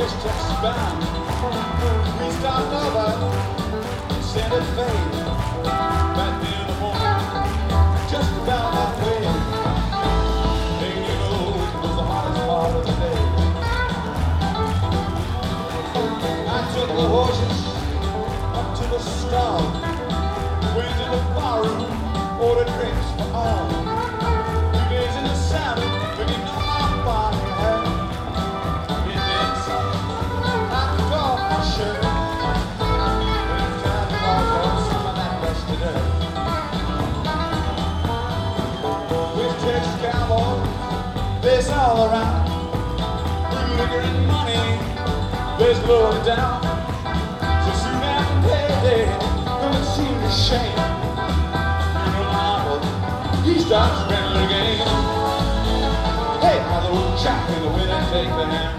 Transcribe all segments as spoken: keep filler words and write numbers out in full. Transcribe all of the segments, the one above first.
fish Texas bound. We stopped over Santa Fe back there in the morning, just about halfway. And you know it was the hottest part of the day. I took the horses up to the stall, went to the bar room, ordered drinks for all. Two days in the saddle, looking on my body hair. It did something. I took off my shirt. It's time to walk out some of that rest today. With Texas cowboys, there's all around. With liquor and money, there's loaded down. So soon after payday, don't seem to shame. He starts spending the game. Hey, how the old chap in the winner take the hand.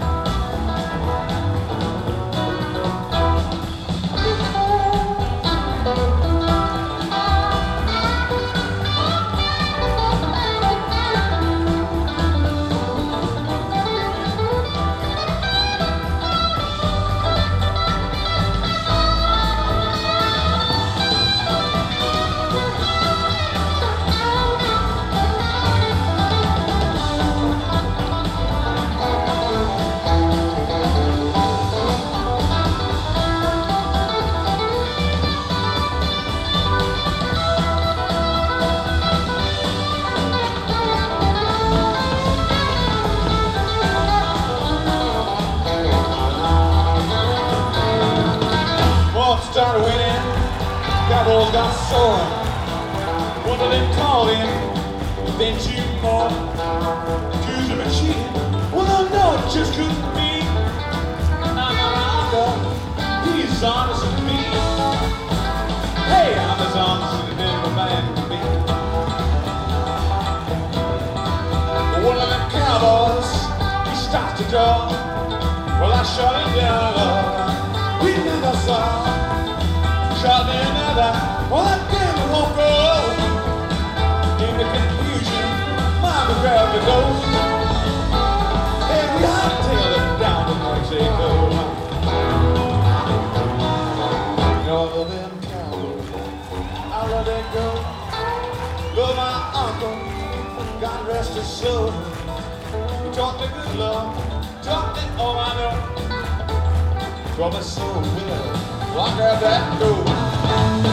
Started winning, cowboys got sore. One of them called him, then two more. Accused him of cheating, well no, no, it just couldn't be. I'm not honest, he's honest with me. Hey, I'm as honest as a bit of a man can be. One of them cowboys, he starts to draw. Well, I shut him down, we never saw. Shot me another, well that damn won't go. In the confusion, mama grabbed the ghost. And we hightailed it down to Mexico. All of them cowboys, I let it go. But my uncle, God rest his soul, he taught me good love, taught me all I know. Taught me so well. Well, I grabbed that and go.